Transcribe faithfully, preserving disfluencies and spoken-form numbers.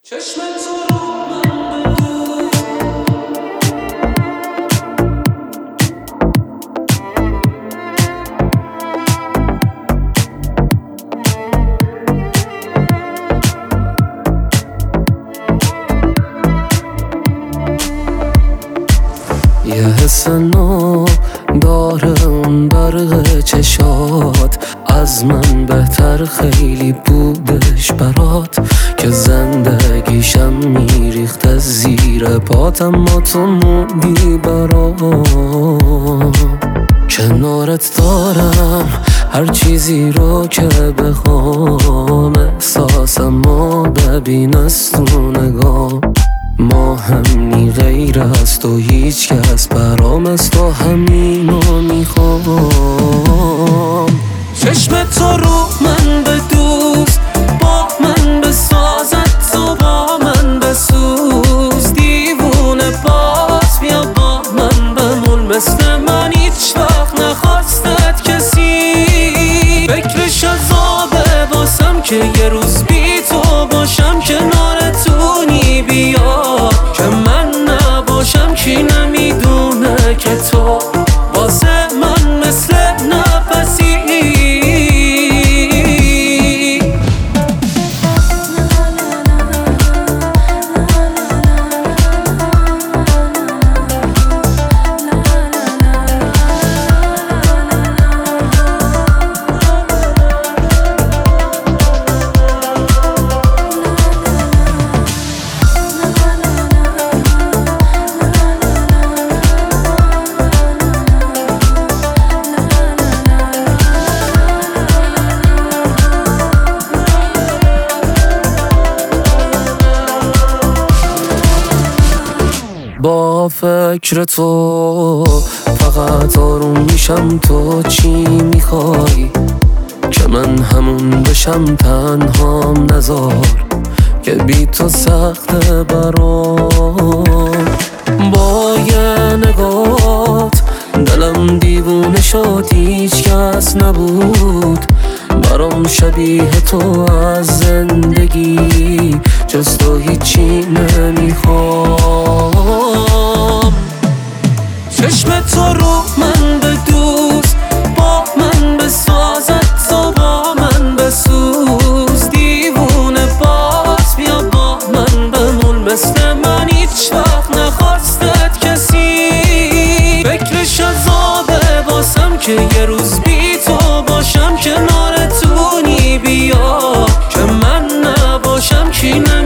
چشم تو رو من بدون یه حس نو داره اون برق چشات، از من بهتر خیلی بودش برات که زندگیشم میریخت از زیر پات، اما تو موندی برام. کنارت دارم هر چیزی رو که بخوام، احساسم رو ببین از تو نگاه، ما همینی غیر از تو هیچ کس برام، از تو همینو میخوام. چشم تو رو من بدوز، با من بسازد تو با من بسوز، دیوونه باز بیا با من بمون، مثل من هیچ وقت نخواستت کسی. فکرش عذابه واسم که یه روز بی تو باشم کنارتونی، بیا که من نباشم کی نمیدونه که تو واسه من مثل نفسی. با فکر تو فقط آروم میشم، تو چی میخوای که من همون بشم؟ تنهام نذار که بی تو سخته برام. با یه نگات دلم دیوونه شد، هیچ کس نبود برام شبیه تو از زندگی، جز تو هیچی نمیخوام. چشم تو رو من بدوز، با من بسازد تو با من بسوز، دیوونه باز بیا با من بمون، مثل من هیچ وقت نخواستت کسی. فکرش عذابه واسم که یه روز بی تو باشم کنارتونی، بیا که من نباشم کی